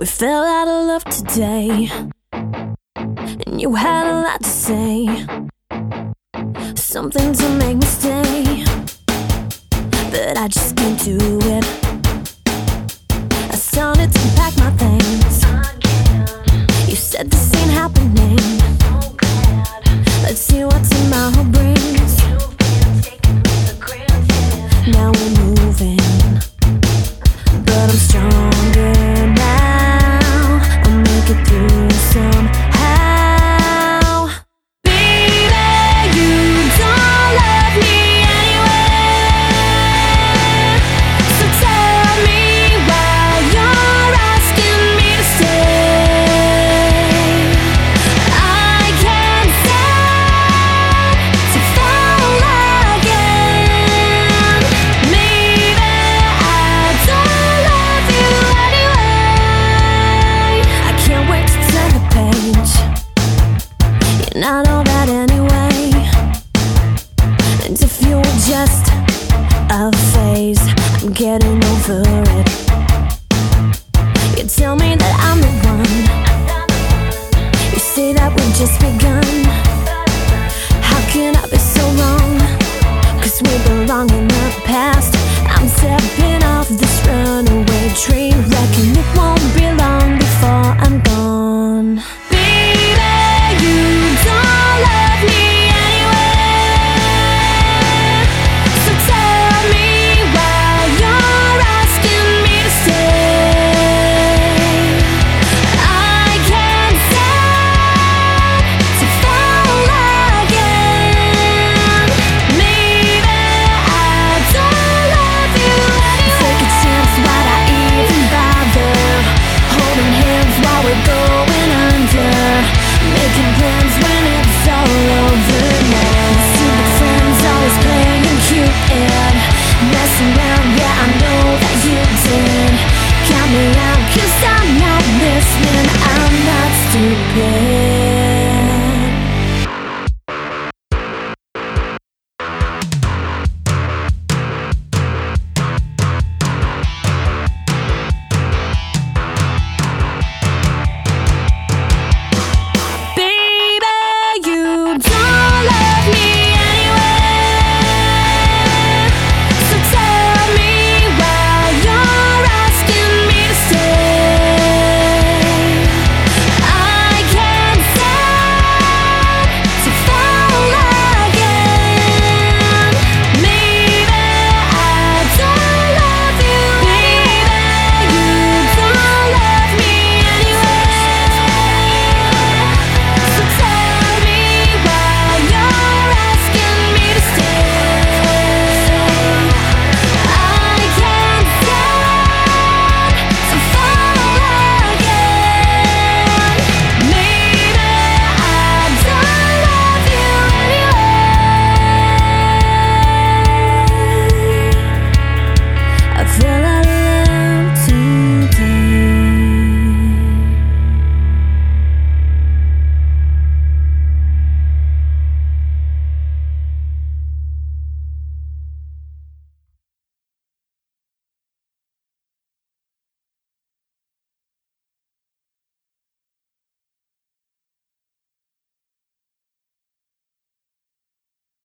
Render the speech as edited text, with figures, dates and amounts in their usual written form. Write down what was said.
We fell out of love today, and you had a lot to say, something to make me stay, but I just can't do it. I started to pack my things. You said this ain't happening. Let's see what tomorrow brings. Now we're moving, but I'm stronger now. I'll make it through somehow. Baby, you don't love me anyway, so tell me why you're asking me to stay. I can't stand to fall again. Maybe I don't love you anyway. I can't wait to turn the page. You're not all that anyway. And if you were just a phase, I'm getting over it. You tell me that I'm the one. You say that we've just begun.